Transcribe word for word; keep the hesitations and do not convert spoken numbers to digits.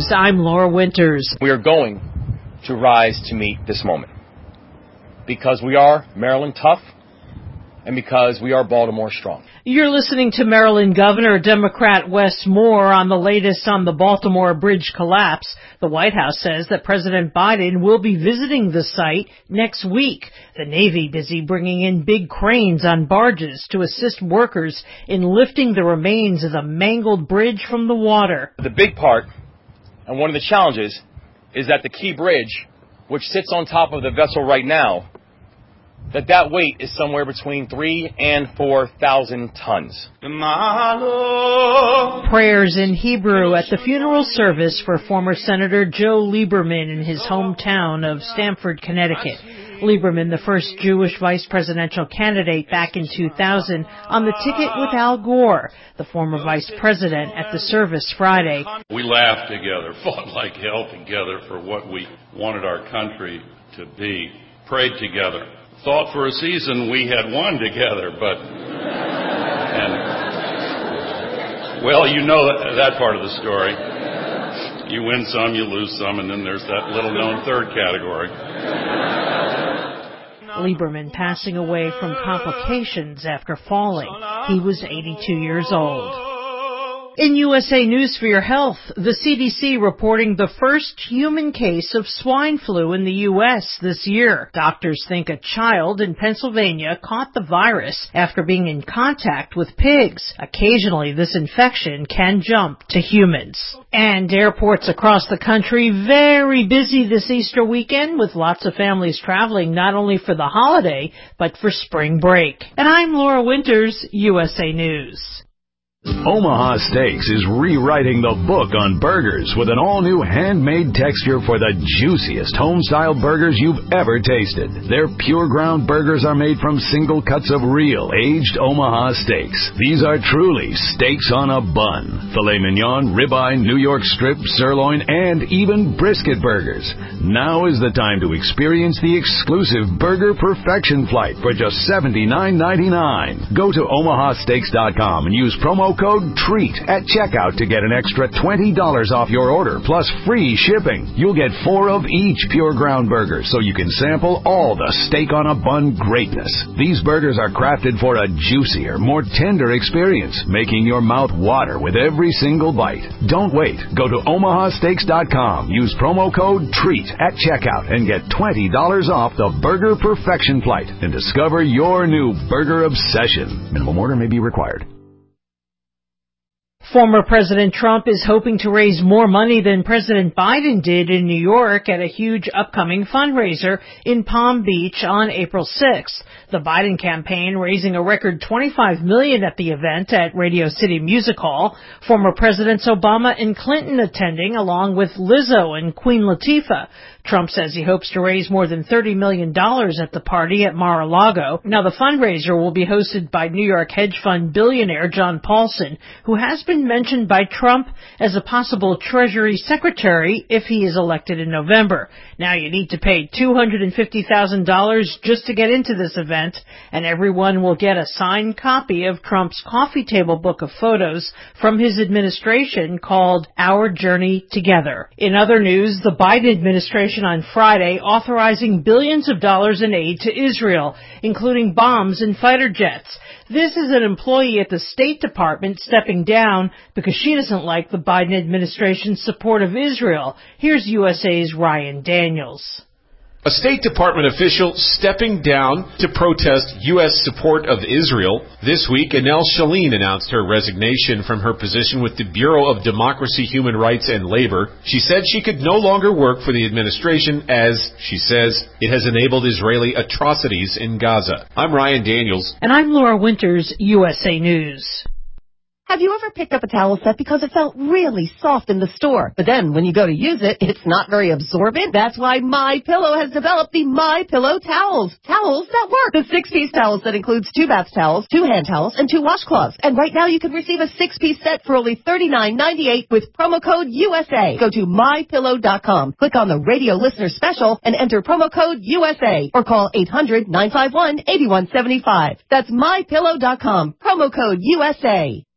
News, I'm Laura Winters. We are going to rise to meet this moment because we are Maryland tough and because we are Baltimore strong. You're listening to Maryland Governor Democrat Wes Moore on the latest on the Baltimore bridge collapse. The White House says that President Biden will be visiting the site next week. The Navy busy bringing in big cranes on barges to assist workers in lifting the remains of the mangled bridge from the water. The big part, and one of the challenges, is that the key bridge, which sits on top of the vessel right now, that that weight is somewhere between three and four thousand tons. Prayers in Hebrew at the funeral service for former Senator Joe Lieberman in his hometown of Stamford, Connecticut. Lieberman, the first Jewish vice presidential candidate back in two thousand, on the ticket with Al Gore, the former vice president, at the service Friday. We laughed together, fought like hell together for what we wanted our country to be, prayed together. Thought for a season we had won together, but, and, well, you know that, that part of the story. You win some, you lose some, and then there's that little-known third category. Lieberman passing away from complications after falling. He was eighty-two years old. In U S A News for Your Health, the C D C reporting the first human case of swine flu in the U S this year. Doctors think a child in Pennsylvania caught the virus after being in contact with pigs. Occasionally, this infection can jump to humans. And airports across the country very busy this Easter weekend with lots of families traveling not only for the holiday, but for spring break. And I'm Laura Winters, U S A News. Omaha Steaks is rewriting the book on burgers with an all-new handmade texture for the juiciest home-style burgers you've ever tasted. Their pure ground burgers are made from single cuts of real, aged Omaha steaks. These are truly steaks on a bun. Filet mignon, ribeye, New York strip, sirloin, and even brisket burgers. Now is the time to experience the exclusive Burger Perfection Flight for just seventy-nine ninety-nine. Go to omaha steaks dot com and use promo code TREAT at checkout to get an extra twenty dollars off your order, plus free shipping. You'll get four of each pure ground burger, so you can sample all the steak on a bun greatness. These burgers are crafted for a juicier, more tender experience, making your mouth water with every single bite. Don't wait. Go to omaha steaks dot com, use promo code TREAT at checkout, and get twenty dollars off the Burger Perfection Flight and discover your new burger obsession. Minimum order may be required. Former President Trump is hoping to raise more money than President Biden did in New York at a huge upcoming fundraiser in Palm Beach on April sixth. The Biden campaign raising a record twenty-five million dollars at the event at Radio City Music Hall. Former Presidents Obama and Clinton attending, along with Lizzo and Queen Latifah. Trump says he hopes to raise more than thirty million dollars at the party at Mar-a-Lago. Now, the fundraiser will be hosted by New York hedge fund billionaire John Paulson, who has been mentioned by Trump as a possible Treasury Secretary if he is elected in November. Now, you need to pay two hundred fifty thousand dollars just to get into this event, and everyone will get a signed copy of Trump's coffee table book of photos from his administration called Our Journey Together. In other news, the Biden administration on Friday authorizing billions of dollars in aid to Israel, including bombs and fighter jets. This is an employee at the State Department stepping down because she doesn't like the Biden administration's support of Israel. Here's U S A's Ryan Daniels. A State Department official stepping down to protest U S support of Israel. This week, Anel Shalin announced her resignation from her position with the Bureau of Democracy, Human Rights, and Labor. She said she could no longer work for the administration as, she says, it has enabled Israeli atrocities in Gaza. I'm Ryan Daniels. And I'm Laura Winters, U S A News. Have you ever picked up a towel set because it felt really soft in the store, but then when you go to use it, it's not very absorbent? That's why MyPillow has developed the MyPillow towels. Towels that work. The six-piece towels that includes two bath towels, two hand towels, and two washcloths. And right now you can receive a six-piece set for only thirty-nine ninety-eight with promo code U S A. Go to my pillow dot com, click on the radio listener special, and enter promo code U S A, or call eight hundred nine five one eight one seven five. That's my pillow dot com, promo code U S A.